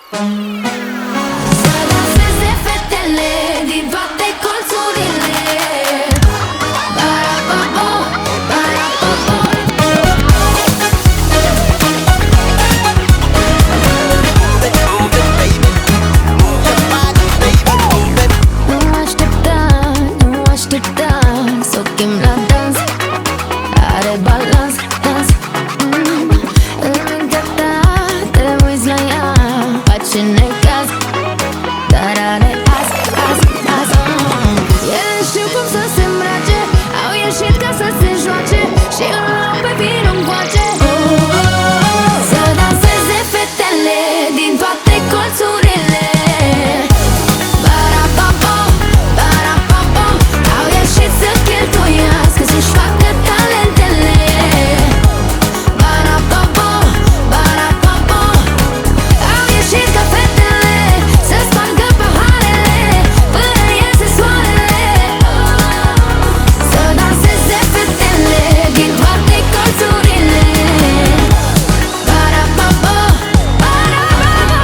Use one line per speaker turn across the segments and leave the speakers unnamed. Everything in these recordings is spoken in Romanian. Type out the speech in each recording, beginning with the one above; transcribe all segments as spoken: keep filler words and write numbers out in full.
Să danseze fetele din toate colțurile. Ba-ra-ba-bo, ba-ra-ba-bo. Nu aștepta, nu aștepta s-o chem la dans. Are balans, dans. mm. În mintea ta te uiți la ea, face necaz, dar are as, as, as. mm. Ele știu cum să se îmbrace, au ieșit ca să se joace și îl luau pe vino încoace. oh, oh, oh. Să danseze fetele din toate colțurile. Ba-ra-ba-bo, ba-ra-ba-bo. Au ieșit să cheltuiască, să-și facă talentele. Ba-ra-ba-bo, ba-ra-ba-bo. Au ieșit ca fetele să spargă paharele până iese soarele. Să danseze fetele din toate colțurile. Ba-ra-ba-bo, ba-ra-ba-bo.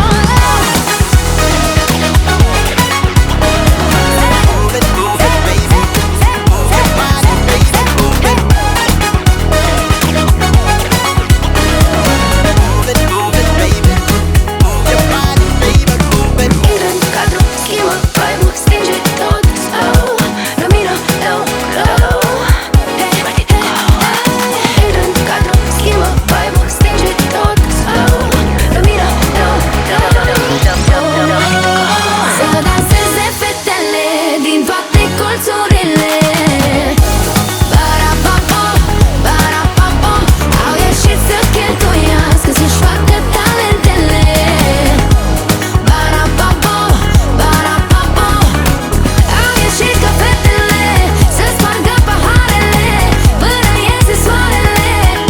Intră în cadru, schimbă vibe-ul, stinge tot. oh, Lumină, low, low. Hey, hey, hey. Intră în cadru, schimbă vibe-ul, stinge tot. oh, Lumină, low, low. Să danseze fetele din toate colțurile. Ba-ra-ba-bo, ba-ra-ba-bo. Au ieșit să cheltuiască, să-și facă talentele. Ba-ra-ba-bo, ba-ra-ba-bo. Au ieșit ca fetele să spargă paharele până iese soarele.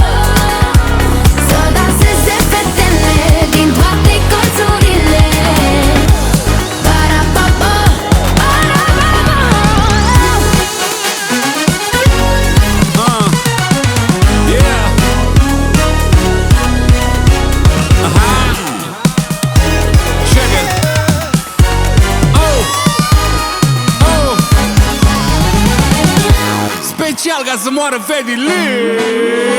Să danseze fetele din toate colțurile. Ba-ra-ba-bo, ba-ra-ba-bo.
Uh, yeah. Aha. Check it. Oh. Oh. Special ca să moară Fedi Lee.